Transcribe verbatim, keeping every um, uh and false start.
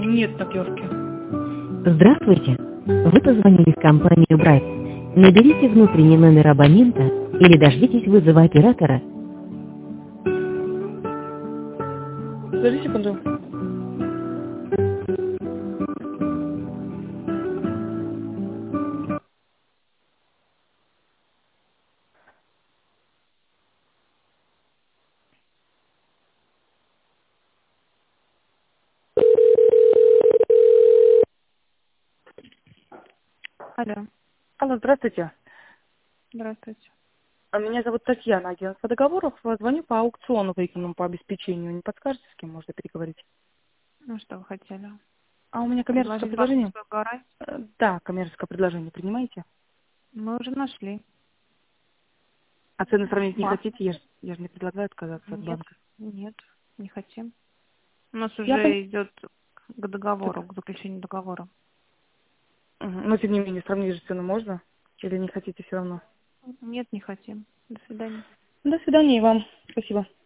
Нет таблетки. Здравствуйте. Вы позвонили в компанию Брайт. Наберите внутренний номер абонента или дождитесь вызова оператора. Подожди секунду. Алло, Алло, здравствуйте. здравствуйте. А Меня зовут Татьяна, агентство договоров. Звоню по аукциону выкиному по обеспечению. Не подскажете, с кем можно переговорить? Ну, что вы хотели? А у меня коммерческое Предложить предложение. банковскую гарантию? Э, Да, коммерческое предложение принимаете? Мы уже нашли. А цены сравнить не Банк? хотите? Я же я ж не предлагаю отказаться от Нет, банка. нет, не хотим. У нас Я пон... уже идет к договору, Так, к заключению договора. мгм. Но тем не менее, сравнить же цену можно? Или не хотите все равно? Нет, не хотим. До свидания. До свидания и вам. Спасибо.